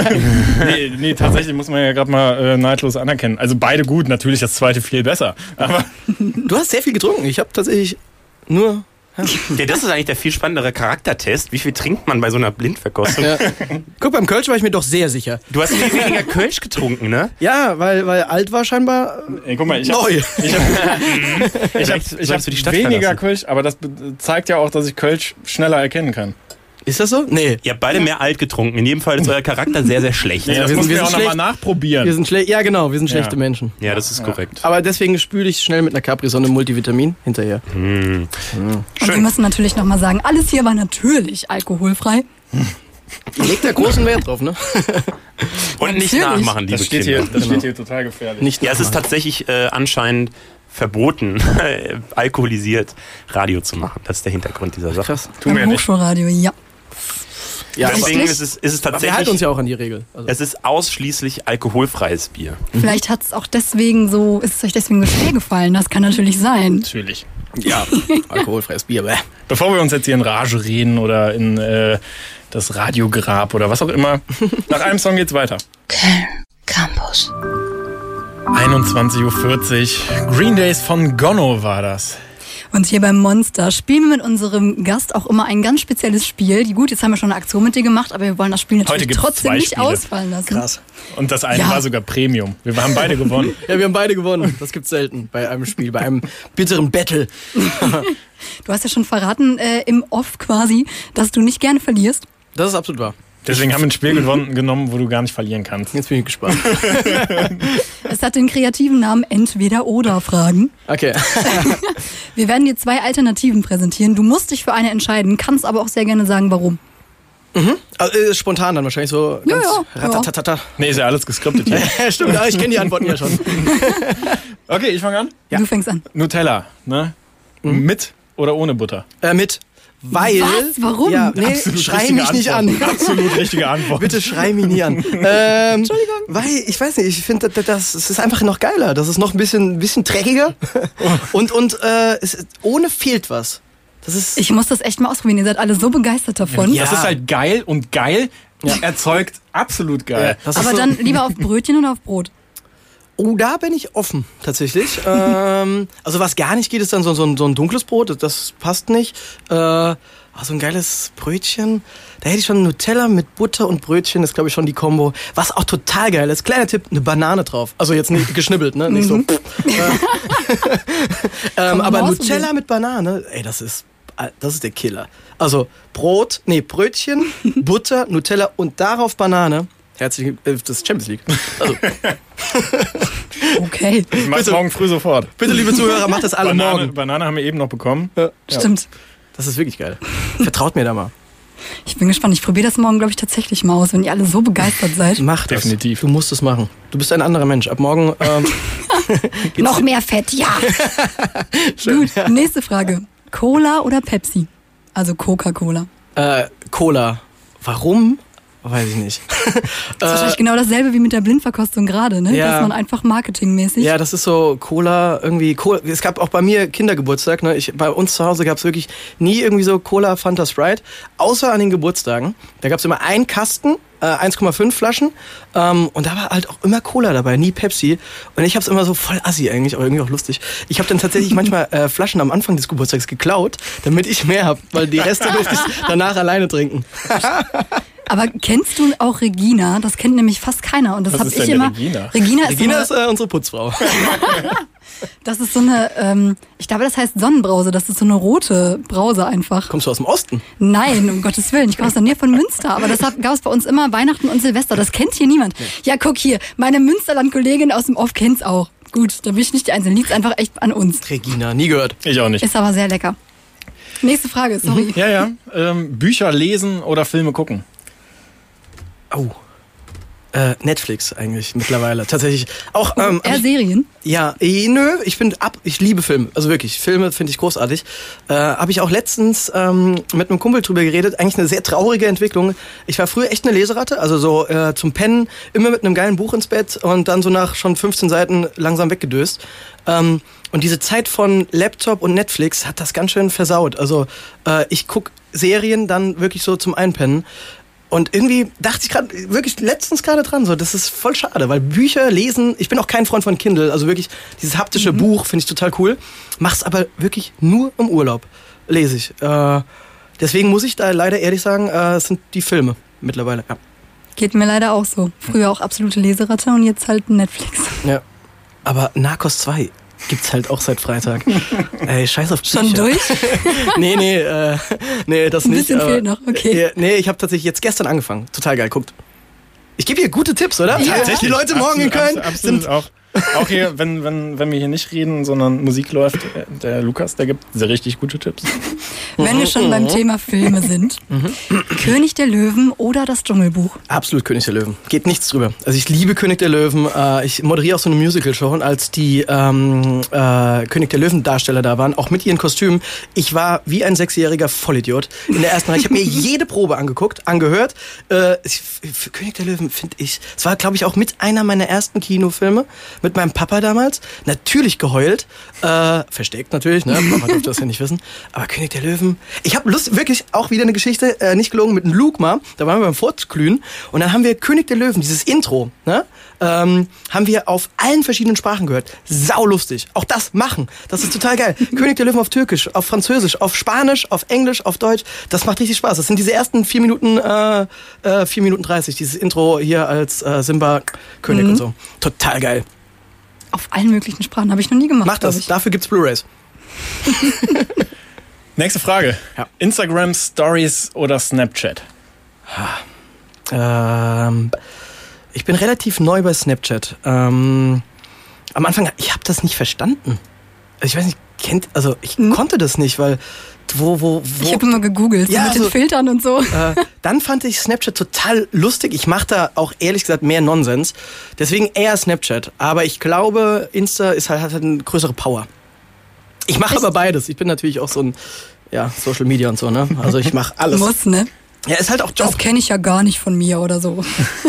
C: nee, tatsächlich muss man ja gerade mal neidlos anerkennen. Also beide gut, natürlich das zweite viel besser. Aber
E: Du hast sehr viel getrunken. Ich habe tatsächlich nur...
G: Ja, das ist eigentlich der viel spannendere Charaktertest. Wie viel trinkt man bei so einer Blindverkostung?
E: Guck, beim Kölsch war ich mir doch sehr sicher.
G: Du hast viel weniger Kölsch getrunken, ne?
E: Ja, weil alt war scheinbar
C: ey, guck mal, ich hab
E: neu.
G: Sollst du die Stadt
C: weniger
G: verlassen?
C: Kölsch, aber das zeigt ja auch, dass ich Kölsch schneller erkennen kann.
E: Ist das so? Nee.
G: Ihr habt beide mehr alt getrunken. In jedem Fall ist euer Charakter sehr, sehr schlecht.
C: Nee, das
E: wir
C: muss
E: sind-
C: wir
E: wir
C: auch
E: sind
C: nochmal
E: schlecht.
C: nachprobieren.
E: Wir sind schlecht. Ja, genau, wir sind schlechte Menschen.
G: Ja, das ist korrekt.
E: Aber deswegen spüle ich schnell mit einer Capri-Sonne Multivitamin hinterher.
D: Und wir müssen natürlich nochmal sagen, alles hier war natürlich alkoholfrei.
E: Ihr legt da großen Wert drauf, ne?
G: Und nicht
D: Natürlich.
G: nachmachen, liebe
C: das steht
G: Kinder.
C: hier, das steht hier total gefährlich.
E: Nicht
G: Ja, es ist tatsächlich anscheinend verboten, alkoholisiert Radio zu machen. Das ist der Hintergrund dieser Sache.
E: krass.
C: Tun wir
D: Beim
C: nicht.
D: Hochschulradio, ja.
E: Ja,
G: Deswegen
D: Wirklich?
G: ist es
E: aber wir
G: tatsächlich...
E: halten uns ja auch an die Regel. Also,
G: Es ist ausschließlich alkoholfreies Bier.
D: Vielleicht hat es auch deswegen so, ist es euch deswegen so schwer gefallen. Das kann natürlich sein.
C: Natürlich.
E: ja, alkoholfreies Bier. Bäh.
C: Bevor wir uns jetzt hier in Rage reden oder in das Radiograb oder was auch immer, nach einem Song geht's weiter.
B: Köln Campus.
C: 21:40 Uhr. Green Days von Gonno war das.
D: Und hier beim Monster spielen wir mit unserem Gast auch immer ein ganz spezielles Spiel. Gut, jetzt haben wir schon eine Aktion mit dir gemacht, aber wir wollen das Spiel natürlich
C: gibt's
D: trotzdem
C: 2
D: nicht
C: Spiele.
D: ausfallen lassen.
E: Krass.
C: Und das eine
D: Ja.
C: war sogar Premium. Wir haben beide gewonnen.
E: Ja, wir haben beide gewonnen. Das gibt's selten bei einem Spiel, bei einem bitteren Battle.
D: Du hast ja schon verraten, im Off quasi, dass du nicht gerne verlierst.
E: Das ist absolut wahr.
C: Deswegen haben wir ein Spiel genommen, wo du gar nicht verlieren kannst.
E: Jetzt bin ich gespannt.
D: Es hat den kreativen Namen Entweder-Oder-Fragen.
E: Okay.
D: Wir werden dir 2 Alternativen präsentieren. Du musst dich für eine entscheiden, kannst aber auch sehr gerne sagen, warum.
E: Also, spontan dann wahrscheinlich so ganz ratatatata.
C: Nee, ist ja alles geskriptet hier.
E: Stimmt, ich kenne die Antworten ja schon.
C: Okay, ich fange an.
D: Du fängst an.
C: Nutella, ne? Mit oder ohne Butter?
E: Mit. Weil.
D: Was? Warum?
E: Ja, nee,
C: Absolut
E: schrei
C: richtige
E: mich nicht an.
C: Antwort. Absolut richtige Antwort.
E: Bitte schrei mich nie an. Entschuldigung. Weil, ich weiß nicht, ich finde, das ist einfach noch geiler. Das ist noch ein bisschen dreckiger. Und ohne fehlt was. Das ist.
D: Ich muss das echt mal ausprobieren. Ihr seid alle so begeistert davon.
E: Ja.
C: Das ist halt geil und geil erzeugt absolut geil.
E: Das ist
D: Aber
E: so,
D: dann lieber auf Brötchen oder auf Brot?
E: Oh, da bin ich offen, tatsächlich. Also was gar nicht geht, ist dann so ein dunkles Brot, das passt nicht. So ein geiles Brötchen, da hätte ich schon Nutella mit Butter und Brötchen, ist glaube ich schon die Kombo. Was auch total geil ist, kleiner Tipp, eine Banane drauf. Also jetzt nicht geschnibbelt, ne? Nicht so. Aber Nutella mit Banane, ey, das ist der Killer. Also Brötchen, Butter, Nutella und darauf Banane. Das ist Champions League. Also.
D: Okay.
C: Ich mach's morgen früh sofort.
E: Bitte, liebe Zuhörer, macht das alle morgen.
C: Banane haben wir eben noch bekommen.
E: Ja.
D: Stimmt.
E: Das ist wirklich geil. Vertraut mir da mal.
D: Ich bin gespannt. Ich probiere das morgen, glaube ich, tatsächlich mal aus, wenn ihr alle so begeistert seid.
E: Mach das.
C: Definitiv.
E: Du musst es machen. Du bist ein anderer Mensch. Ab morgen
D: Noch mehr Fett, ja. Gut, nächste Frage. Cola oder Pepsi? Also Coca-Cola.
E: Cola. Warum? Weiß ich nicht.
D: Das ist wahrscheinlich genau dasselbe wie mit der Blindverkostung gerade, ne?
E: Ja.
D: Dass man einfach marketingmäßig...
E: Ja, das ist so Cola irgendwie. Es gab auch bei mir Kindergeburtstag. Ne? Bei uns zu Hause gab es wirklich nie irgendwie so Cola, Fanta, Sprite. Außer an den Geburtstagen. Da gab es immer einen Kasten, 1,5 Flaschen. Und da war halt auch immer Cola dabei, nie Pepsi. Und ich hab's immer so voll assi eigentlich, aber irgendwie auch lustig. Ich habe dann tatsächlich manchmal Flaschen am Anfang des Geburtstags geklaut, damit ich mehr hab, weil die Reste durfte ich danach alleine trinken.
D: Aber kennst du auch Regina? Das kennt nämlich fast keiner. Und das
C: Was
D: habe
C: ist
D: ich
C: denn
D: immer.
C: Regina?
E: Regina ist unsere Putzfrau.
D: Das ist so eine, ich glaube, das heißt Sonnenbrause. Das ist so eine rote Brause einfach.
E: Kommst du aus dem Osten?
D: Nein, um Gottes Willen. Ich komme aus der Nähe von Münster. Aber das gab es bei uns immer Weihnachten und Silvester. Das kennt hier niemand. Ja, guck hier. Meine Münsterland-Kollegin aus dem Off kennt's auch. Gut, da bin ich nicht die Einzige. Liegt's einfach echt an uns.
E: Regina, nie gehört.
C: Ich auch nicht.
D: Ist aber sehr lecker. Nächste Frage, sorry.
C: Ja. Bücher lesen oder Filme gucken?
E: Oh. Netflix eigentlich mittlerweile. Tatsächlich. Auch,
D: Eher Serien?
E: Ja, nö, ich liebe Filme. Also wirklich, Filme finde ich großartig. Habe ich auch letztens mit einem Kumpel drüber geredet. Eigentlich eine sehr traurige Entwicklung. Ich war früher echt eine Leseratte, also so zum Pennen, immer mit einem geilen Buch ins Bett und dann so nach schon 15 Seiten langsam weggedöst. Und diese Zeit von Laptop und Netflix hat das ganz schön versaut. Also ich guck Serien dann wirklich so zum Einpennen. Und irgendwie dachte ich gerade, wirklich letztens gerade dran, so, das ist voll schade, weil Bücher lesen, ich bin auch kein Freund von Kindle, also wirklich dieses haptische Buch finde ich total cool, mach's aber wirklich nur im Urlaub, lese ich. Deswegen muss ich da leider ehrlich sagen, es sind die Filme mittlerweile, ja.
D: Geht mir leider auch so. Früher auch absolute Leseratte und jetzt halt Netflix.
E: Ja, aber Narcos 2 gibt's halt auch seit Freitag. Ey, scheiß auf Bücher.
D: Schon durch?
E: Nee, das
D: Ein
E: nicht.
D: bisschen fehlt noch, okay.
E: Nee, ich habe tatsächlich jetzt gestern angefangen. Total geil, guckt. Ich gebe hier gute Tipps, oder?
D: Ja.
E: Die Leute morgen in Köln
C: absolut
E: sind...
C: Auch hier, wenn wir hier nicht reden, sondern Musik läuft, der Lukas, der gibt sehr richtig gute Tipps.
D: Wenn wir schon beim Thema Filme sind, König der Löwen oder das Dschungelbuch?
E: Absolut König der Löwen. Geht nichts drüber. Also ich liebe König der Löwen. Ich moderiere auch so eine Musical-Show und als die König der Löwen-Darsteller da waren, auch mit ihren Kostümen, ich war wie ein 6-jähriger Vollidiot in der ersten Reihe. Ich habe mir jede Probe angehört. Für König der Löwen finde ich, es war glaube ich auch mit einer meiner ersten Kinofilme, mit meinem Papa damals, natürlich geheult, versteckt natürlich, ne? Papa durfte das ja nicht wissen, aber König der Löwen, ich habe Lust, wirklich auch wieder eine Geschichte, nicht gelogen, mit einem Luke mal, da waren wir beim Fortglühen und dann haben wir König der Löwen, dieses Intro, ne? Haben wir auf allen verschiedenen Sprachen gehört, saulustig, auch das machen, das ist total geil, König der Löwen auf Türkisch, auf Französisch, auf Spanisch, auf Englisch, auf Deutsch, das macht richtig Spaß, das sind diese ersten 4 Minuten 4 Minuten 30, dieses Intro hier als Simba König und so, total geil.
D: Auf allen möglichen Sprachen habe ich noch nie gemacht.
E: Mach das, dafür gibt's Blu-rays.
C: Nächste Frage.
E: Ja.
C: Instagram Stories oder Snapchat?
E: Ich bin relativ neu bei Snapchat. Am Anfang, ich habe das nicht verstanden. Ich weiß nicht, ich konnte das nicht, weil wo
D: ich habe immer gegoogelt,
E: ja,
D: mit den Filtern und so.
E: Dann fand ich Snapchat total lustig. Ich mache da auch ehrlich gesagt mehr Nonsens. Deswegen eher Snapchat. Aber ich glaube, Insta hat eine größere Power. Ich mache aber beides. Ich bin natürlich auch so ein Social Media und so, ne? Also ich mache alles.
D: Muss, ne?
E: Ja, ist halt auch Job.
D: Das kenne ich ja gar nicht von mir oder so.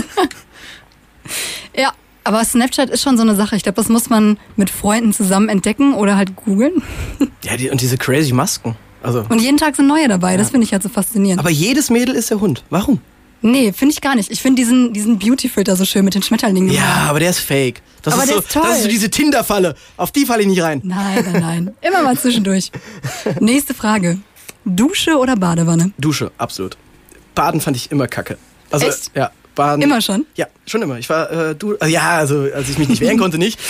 D: Ja, aber Snapchat ist schon so eine Sache. Ich glaube, das muss man mit Freunden zusammen entdecken oder halt googeln.
E: Ja, und diese crazy Masken. Also.
D: Und jeden Tag sind neue dabei. Das finde ich halt so faszinierend.
E: Aber jedes Mädel ist der Hund. Warum?
D: Nee, finde ich gar nicht. Ich finde diesen Beauty-Filter so schön mit den Schmetterlingen.
E: Ja, aber der ist fake. Das
D: aber
E: ist
D: der
E: so,
D: ist toll.
E: Das ist so diese Tinder-Falle. Auf die falle ich nicht rein.
D: Nein. Immer mal zwischendurch. Nächste Frage. Dusche oder Badewanne?
E: Dusche, absolut. Baden fand ich immer kacke. Also,
D: echt?
E: Ja. Baden.
D: Immer schon?
E: Ja, schon immer. Ich war, also als ich mich nicht wehren konnte, nicht.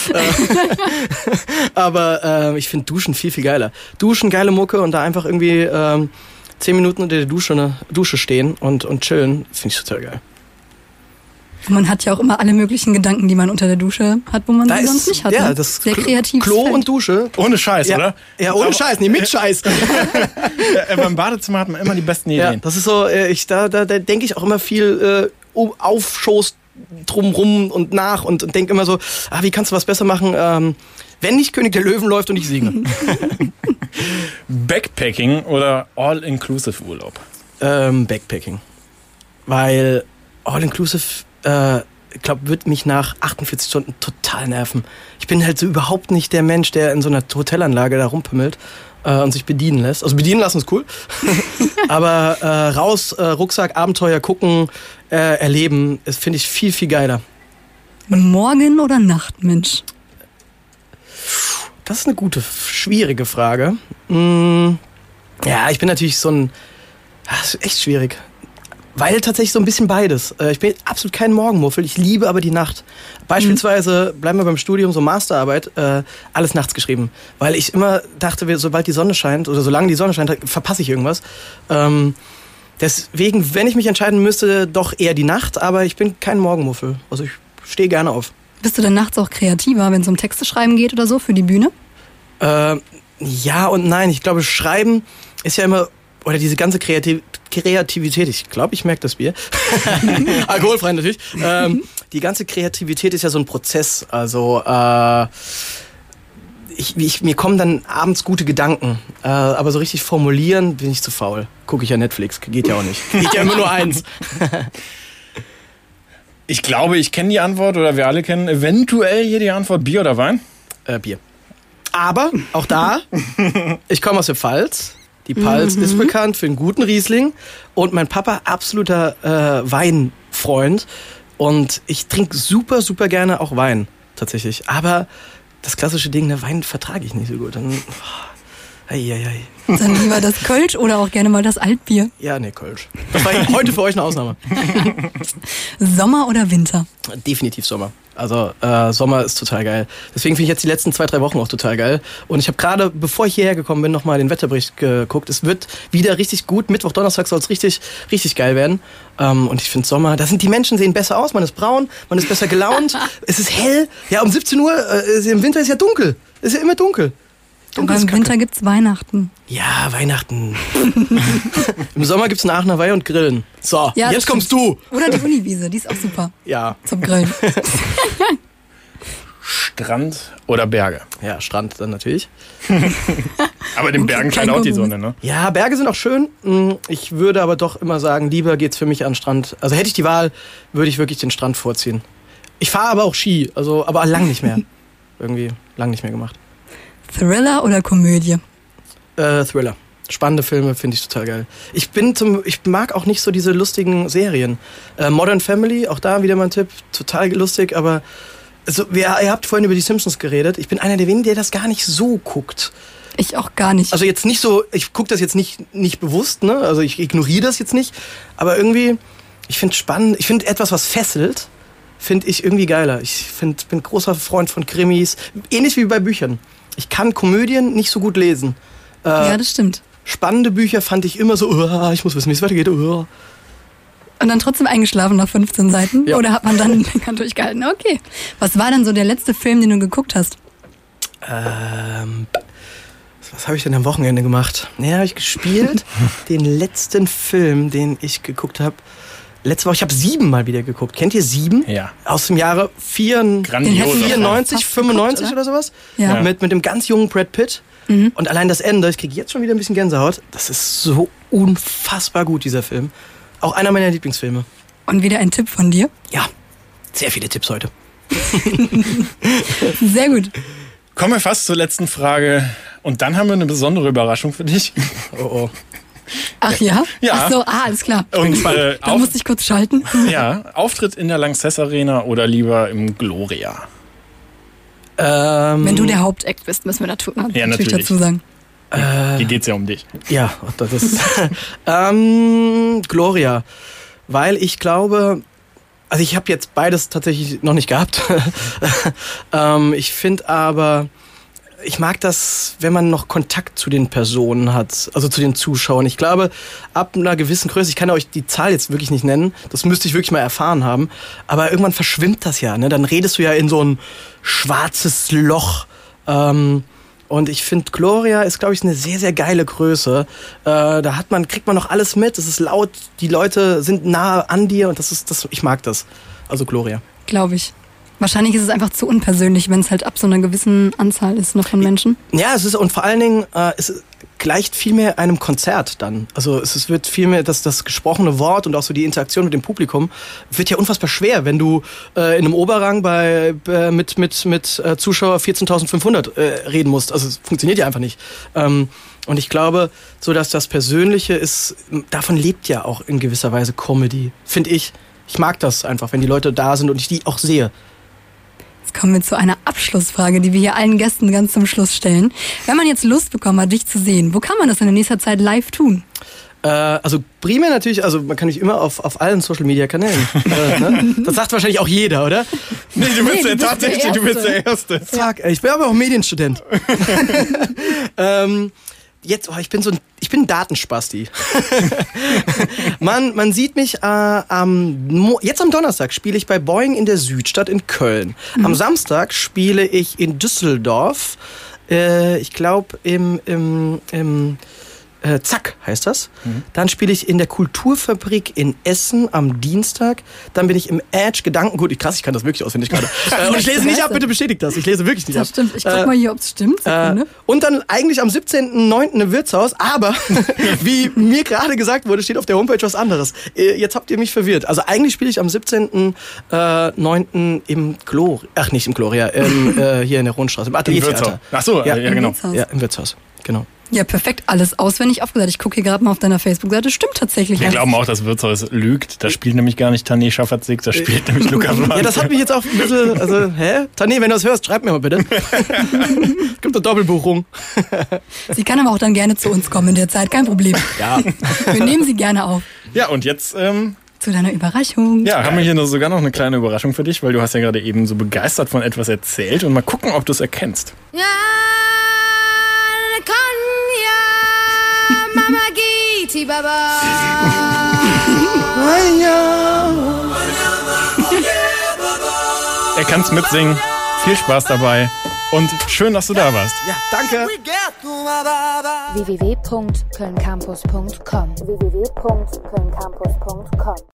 E: Aber ich finde Duschen viel, viel geiler. Duschen, geile Mucke und da einfach irgendwie 10 Minuten unter der Dusche stehen und chillen, finde ich total geil.
D: Man hat ja auch immer alle möglichen Gedanken, die man unter der Dusche hat, wo man sie sonst nicht hat.
E: Ja,
D: ne?
E: das
D: sehr kreativ.
E: Klo und Dusche.
C: Ohne Scheiß, oder?
E: Ja, ohne Scheiß, nee, mit Scheiß.
C: Beim Badezimmer hat man immer die besten Ideen.
E: Ja, das ist so, da denke ich auch immer viel auf Shows drumrum und nach und denke immer so, wie kannst du was besser machen, wenn nicht König der Löwen läuft und ich singe.
C: Backpacking oder All-Inclusive Urlaub?
E: Backpacking. Weil All-Inclusive, ich glaube, wird mich nach 48 Stunden total nerven. Ich bin halt so überhaupt nicht der Mensch, der in so einer Hotelanlage da rumpimmelt und sich bedienen lässt. Also bedienen lassen ist cool. Aber raus, Rucksack, Abenteuer gucken, erleben, das finde ich viel, viel geiler.
D: Morgen- oder Nachtmensch?
E: Das ist eine gute, schwierige Frage. Ja, ich bin natürlich das ist echt schwierig. Weil tatsächlich so ein bisschen beides. Ich bin absolut kein Morgenmuffel, ich liebe aber die Nacht. Beispielsweise, bleiben wir beim Studium, so Masterarbeit, alles nachts geschrieben. Weil ich immer dachte, sobald die Sonne scheint oder solange die Sonne scheint, verpasse ich irgendwas. Deswegen, wenn ich mich entscheiden müsste, doch eher die Nacht, aber ich bin kein Morgenmuffel. Also ich stehe gerne auf.
D: Bist du dann nachts auch kreativer, wenn es um Texte schreiben geht oder so für die Bühne?
E: Ja und nein. Ich glaube, Schreiben ist ja immer, oder diese ganze Kreativität, ich glaube, ich merke das Bier. Alkoholfrei natürlich. Die ganze Kreativität ist ja so ein Prozess. Also mir kommen dann abends gute Gedanken. Aber so richtig formulieren bin ich zu faul. Gucke ich ja Netflix, geht ja auch nicht. Geht ja immer nur eins.
C: Ich glaube, ich kenne die Antwort oder wir alle kennen eventuell hier die Antwort. Bier oder Wein?
E: Bier. Aber auch da, ich komme aus der Pfalz. Die Pfalz ist bekannt für einen guten Riesling. Und mein Papa, absoluter Weinfreund. Und ich trinke super, super gerne auch Wein, tatsächlich. Aber das klassische Ding, Wein vertrage ich nicht so gut. Dann
D: lieber das Kölsch oder auch gerne mal das Altbier?
E: Ja, nee, Kölsch. Das war heute für euch eine Ausnahme.
D: Sommer oder Winter?
E: Definitiv Sommer. Also Sommer ist total geil. Deswegen finde ich jetzt die letzten 2-3 Wochen auch total geil. Und ich habe gerade, bevor ich hierher gekommen bin, nochmal den Wetterbericht geguckt. Es wird wieder richtig gut. Mittwoch, Donnerstag soll es richtig, richtig geil werden. Und ich finde Sommer, die Menschen sehen besser aus. Man ist braun, man ist besser gelaunt. Es ist hell. Ja, um 17 Uhr, im Winter ist ja dunkel. Es ist ja immer dunkel.
D: Aber im Winter gibt's Weihnachten.
E: Ja, Weihnachten. Im Sommer gibt's einen Aachener Weih und Grillen. So,
D: ja,
E: jetzt kommst du.
D: Oder die Uniwiese, die ist auch super.
E: Ja.
D: Zum Grillen.
C: Strand oder Berge?
E: Ja, Strand dann natürlich.
C: Aber den Bergen scheint auch die Sonne, ne?
E: Ja, Berge sind auch schön. Ich würde aber doch immer sagen, lieber geht's für mich an den Strand. Also hätte ich die Wahl, würde ich wirklich den Strand vorziehen. Ich fahre aber auch Ski, aber lang nicht mehr. Irgendwie lang nicht mehr gemacht.
D: Thriller oder Komödie?
E: Thriller. Spannende Filme finde ich total geil. Ich mag auch nicht so diese lustigen Serien. Modern Family, auch da wieder mein Tipp, total lustig, aber ihr habt vorhin über die Simpsons geredet. Ich bin einer der wenigen, der das gar nicht so guckt.
D: Ich auch gar nicht.
E: Also jetzt nicht so, ich gucke das jetzt nicht bewusst, ne? Also ich ignoriere das jetzt nicht, aber irgendwie, ich finde spannend, ich finde etwas, was fesselt, finde ich irgendwie geiler. Ich bin großer Freund von Krimis, ähnlich wie bei Büchern. Ich kann Komödien nicht so gut lesen.
D: Ja, das stimmt.
E: Spannende Bücher fand ich immer so, ich muss wissen, wie es weitergeht.
D: Und dann trotzdem eingeschlafen nach 15 Seiten?
E: Ja.
D: Oder hat man dann länger durchgehalten? Okay. Was war denn so der letzte Film, den du geguckt hast?
E: Was habe ich denn am Wochenende gemacht? Ja, habe ich gespielt. Den letzten Film, den ich geguckt habe. Letzte Woche, ich habe 7 mal wieder geguckt. Kennt ihr 7?
C: Ja.
E: Aus dem Jahre
C: Grandioser.
E: 94, 95
D: geguckt,
E: oder sowas?
D: Ja.
E: Mit dem ganz jungen Brad Pitt. Und allein das Ende, ich kriege jetzt schon wieder ein bisschen Gänsehaut. Das ist so unfassbar gut, dieser Film. Auch einer meiner Lieblingsfilme.
D: Und wieder ein Tipp von dir?
E: Ja, sehr viele Tipps heute.
D: Sehr gut.
C: Kommen wir fast zur letzten Frage. Und dann haben wir eine besondere Überraschung für dich.
E: Oh.
D: Ach ja?
C: Ja.
D: Ach so, alles klar.
C: Und
D: Da musste ich kurz schalten.
C: ja, Auftritt in der Lanxess Arena oder lieber im Gloria?
D: Wenn du der Hauptakt bist, müssen wir natürlich
C: natürlich.
D: dazu sagen.
C: Hier geht's ja um dich.
E: Ja, das ist Gloria. Weil ich glaube, also ich habe jetzt beides tatsächlich noch nicht gehabt. Ich finde aber, ich mag das, wenn man noch Kontakt zu den Personen hat, also zu den Zuschauern. Ich glaube, ab einer gewissen Größe, ich kann euch die Zahl jetzt wirklich nicht nennen, das müsste ich wirklich mal erfahren haben, aber irgendwann verschwimmt das ja, ne? Dann redest du ja in so ein schwarzes Loch. Und ich finde, Gloria ist, glaube ich, eine sehr, sehr geile Größe. Da kriegt man noch alles mit, es ist laut, die Leute sind nah an dir und ich mag das. Also Gloria.
D: Glaube ich. Wahrscheinlich ist es einfach zu unpersönlich, wenn es halt ab so einer gewissen Anzahl ist noch von Menschen.
E: Ja, es ist, und vor allen Dingen, es gleicht viel mehr einem Konzert dann. Also es wird viel mehr, das gesprochene Wort und auch so die Interaktion mit dem Publikum wird ja unfassbar schwer, wenn du in einem Oberrang mit Zuschauer 14.500 reden musst. Also es funktioniert ja einfach nicht. Und ich glaube, so dass das Persönliche ist, davon lebt ja auch in gewisser Weise Comedy, finde ich. Ich mag das einfach, wenn die Leute da sind und ich die auch sehe.
D: Jetzt kommen wir zu einer Abschlussfrage, die wir hier allen Gästen ganz zum Schluss stellen. Wenn man jetzt Lust bekommen hat, dich zu sehen, wo kann man das in der nächsten Zeit live tun?
E: Also primär natürlich, also man kann mich immer auf allen Social-Media-Kanälen. Ne? Das sagt wahrscheinlich auch jeder, oder?
C: Nee, du bist
D: du bist
C: tatsächlich,
D: der
C: du bist der Erste.
E: Fuck, ich bin aber auch Medienstudent. Ich bin ein Datenspasti. Man sieht mich jetzt am Donnerstag spiele ich bei Boeing in der Südstadt in Köln. Am Samstag spiele ich in Düsseldorf. Ich glaube im Zack heißt das. Dann spiele ich in der Kulturfabrik in Essen am Dienstag. Dann bin ich im Edge Gedankengut. Krass, ich kann das wirklich auswendig gerade. Und ich lese nicht ab, bitte bestätigt das. Ich lese wirklich nicht ab.
D: Das stimmt. Ich guck mal hier, ob es stimmt.
E: Und dann eigentlich am 17.09. im Wirtshaus. Aber wie mir gerade gesagt wurde, steht auf der Homepage was anderes. Jetzt habt ihr mich verwirrt. Also eigentlich spiele ich am 17.09. im Gloria. Ach, nicht im Gloria. hier in der Rundstraße. Im Ateliertheater.
C: Ach so, ja, genau.
E: Ja, im Wirtshaus. Genau.
D: Ja, perfekt. Alles auswendig aufgesagt. Ich gucke hier gerade mal auf deiner Facebook-Seite. Stimmt tatsächlich.
C: Wir glauben auch, dass Wirtshaus lügt. Da spielt nämlich gar nicht Tané Schafferzig, da spielt nämlich Lukas Mann.
E: Ja, das hat mich jetzt auch ein bisschen, also, Tané, wenn du das hörst, schreib mir mal bitte. Gibt eine Doppelbuchung.
D: Sie kann aber auch dann gerne zu uns kommen in der Zeit. Kein Problem.
E: Ja.
D: Wir nehmen sie gerne auf.
C: Ja, und jetzt
D: zu deiner Überraschung.
C: ja, haben wir hier sogar noch eine kleine Überraschung für dich, weil du hast ja gerade eben so begeistert von etwas erzählt und mal gucken, ob du es erkennst. Er kann's mitsingen. Viel Spaß dabei und schön, dass du da warst.
E: Ja, danke.
A: www.kölncampus.com